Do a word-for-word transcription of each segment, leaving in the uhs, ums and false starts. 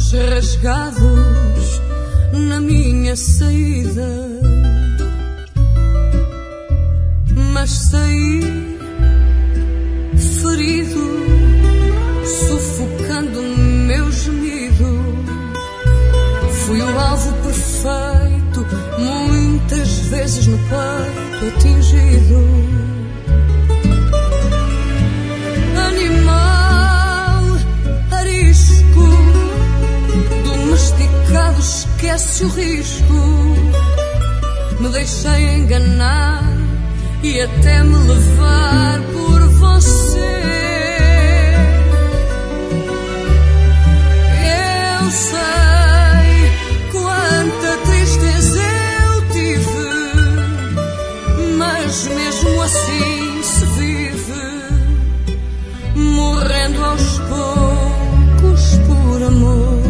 olhos rasgados na minha saída, mas saí ferido, sufocando o meu gemido. Fui o alvo perfeito, muitas vezes no peito atingido. Animal arisco, domesticado, esquece o risco. Me deixei enganar e até me levar por você. Eu sei quanta tristeza eu tive, mas mesmo assim se vive, morrendo aos poucos por amor.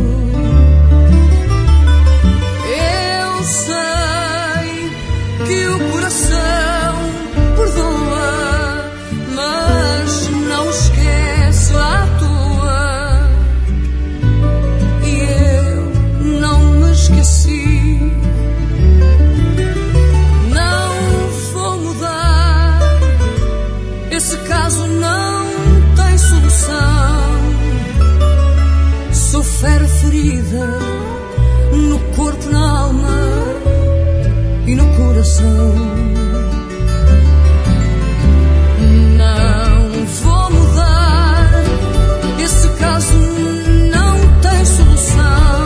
Eu sei que o coração perdoa, mas não esquece à toa. E eu não me esqueci. Não vou mudar, esse caso não tem solução. Sou ferida no corpo, na alma e no coração. Não vou mudar, esse caso não tem solução.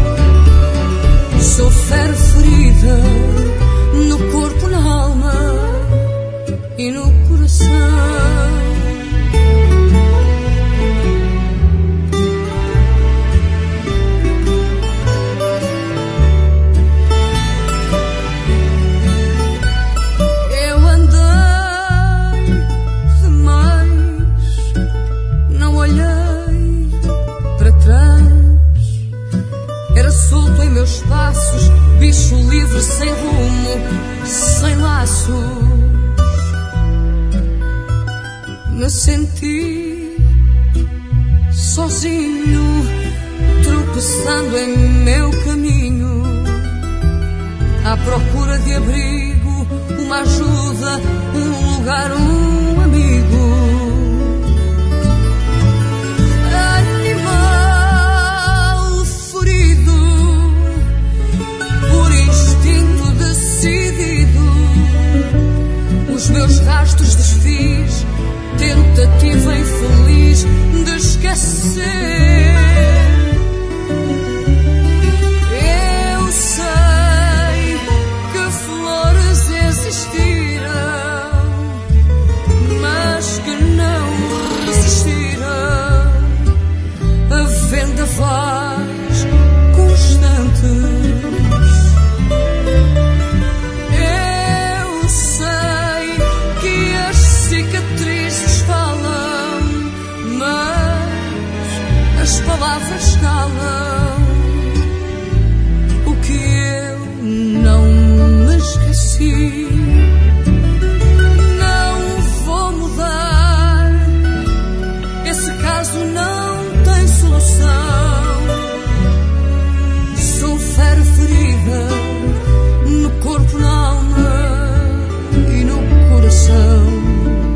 Sou ferida no corpo, na alma e no coração. Meus passos, bicho livre, sem rumo, sem laços. Me senti sozinho, tropeçando em meu caminho, à procura de abrigo, uma ajuda, um lugar, um amigo. Os meus rastros desfiz, tentativa infeliz de esquecer. Eu sei que flores existiram, mas que não resistiram a vendavais constantes. As palavras calam o que eu não me esqueci. Não vou mudar, esse caso não tem solução. Sou ferida no corpo, na alma e no coração.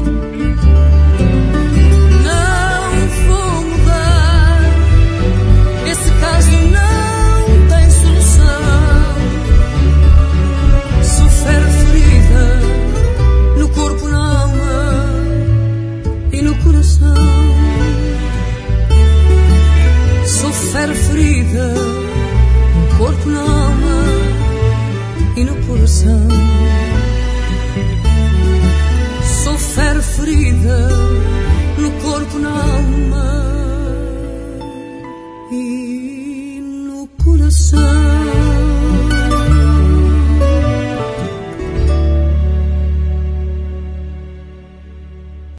Sou ferida no corpo, na alma e no coração. Sou ferida no corpo, na alma e no coração.